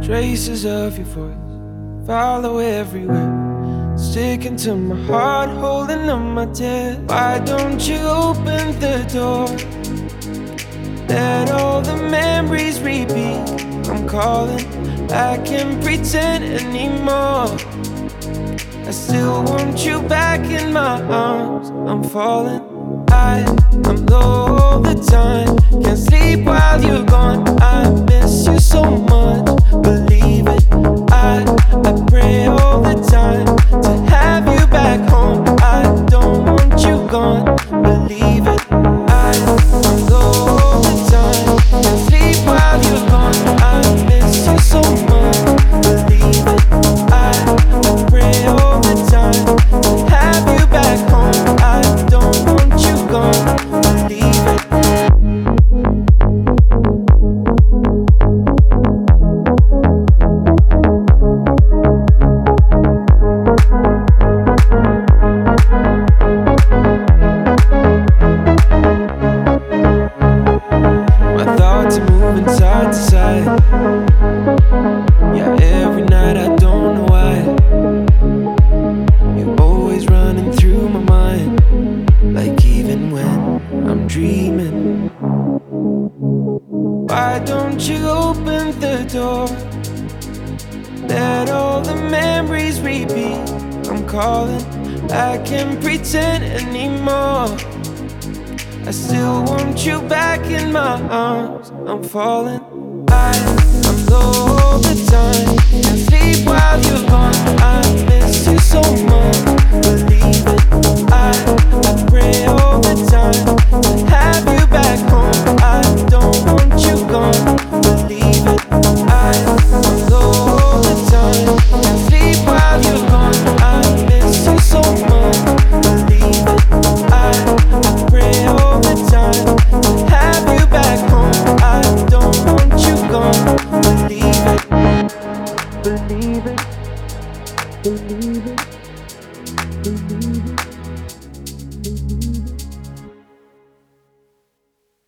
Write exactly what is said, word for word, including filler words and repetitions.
Traces of your voice follow everywhere, sticking to my heart, holding on my tears. Why don't you open the door? Let all the memories repeat. I'm calling, I can't pretend anymore. I still want you back in my arms. I'm falling, I, I'm low all the time. Can't sleep while you're gone. I miss you so much, believe it. I, I pray all the time to have you back home. I don't want you gone, believe it. I, I'm low all the time. Can't sleep while you're gone. I miss you so much, believe it. I, I pray all the time to have you back home. I don't want you gone, believe it. My thoughts are moving side to side. Yeah, every night I don't know why. You're always running through my mind, like even when I'm dreaming. Why don't you open the door? Let all the memories repeat. I'm calling, I can't pretend anymore. I still want you back in my arms. I'm falling, I, I'm low all the time. Can't sleep while you're gone. I miss you so much, believe it. I, I pray all the time to have you back home. I don't want you gone, believe it. I, I'm low all the time. Can't sleep while you're gone. I miss you so much, believe it. I, I pray all the time to have you back home. I don't want you gone, believe it. Believe it, believe it, believe it.